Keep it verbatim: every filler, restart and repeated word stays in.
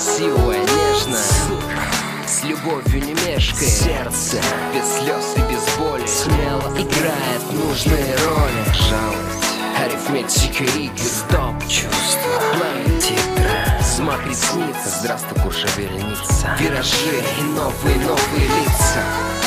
красивая, нежная, с любовью не мешкает. Сердце без слез и без боли смело играет нужные роли. Жалость, арифметика игр, стоп, чувства, пламя титра, смак ресниц. Здравствуй, куршавельница, виражи и новые-новые лица.